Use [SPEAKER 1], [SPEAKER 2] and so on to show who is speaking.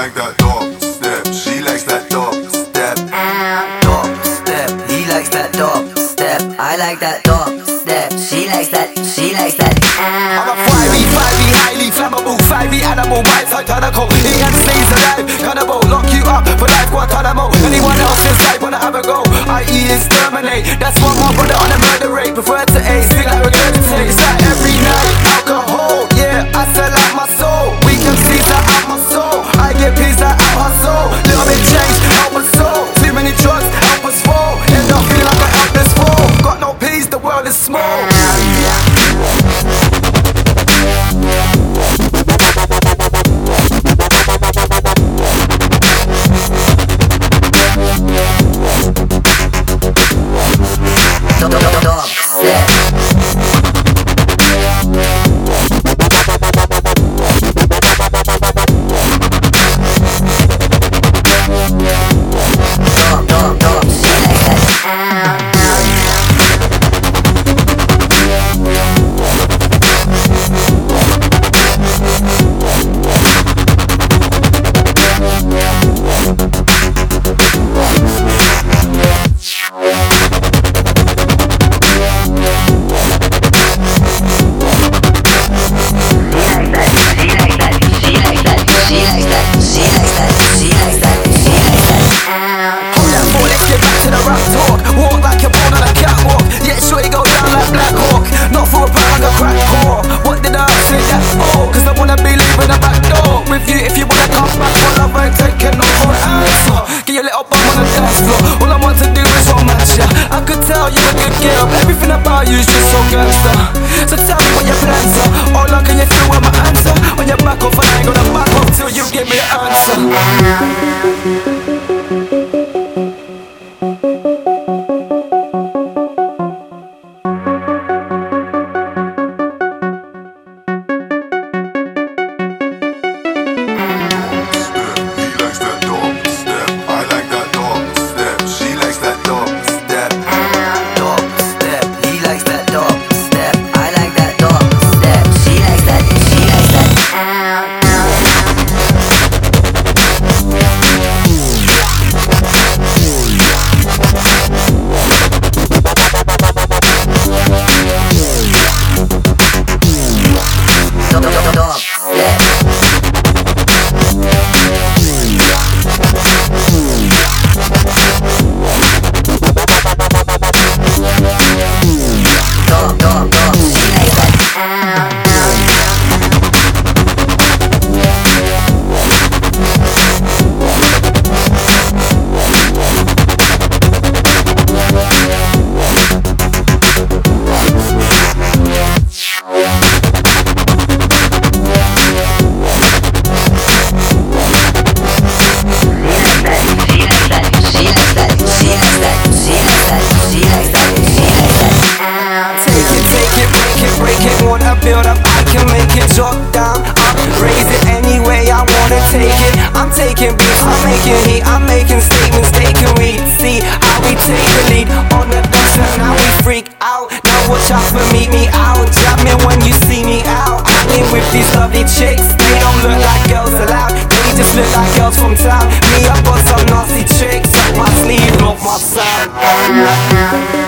[SPEAKER 1] like that dog step. She likes that dog step.
[SPEAKER 2] Dog step, he likes that dog step. I like that dog step. She likes that.
[SPEAKER 3] I'm a 5e, highly flammable, 5e animal, bites like tentacle. He can sneeze alive, cannibal, lock you up for life, Guantanamo. Anyone else inside wanna have a go? I.e. exterminate. That's why my brother on a murder rate. Prefer to ace, think like regurgitate. It's like every night, alcohol, yeah, I sell out my soul. We can see that out my soul. I get peace out my soul. Little bit change, out my soul. Too many drugs, help us fall. End up feeling like a helpless fool. Got no peace, the world is small.
[SPEAKER 2] Dog step. Dog, she likes that. Everything about you is just so gangster. So tell me what your plans are. All I can you feel with my answer. On your back off, I ain't gonna back off till you give me the answer. Build up, I can make it drop down, up, raise it any way I wanna take it. I'm taking beats, I'm making heat, I'm making statements they can read. See how we take the lead on the dance and now we freak out. Now watch out for me out, jam me when you see me out. Hanging with these lovely chicks, they don't look like girls allowed. They just look like girls from town. Me, I got some nasty tricks up my sleeve, love my sound.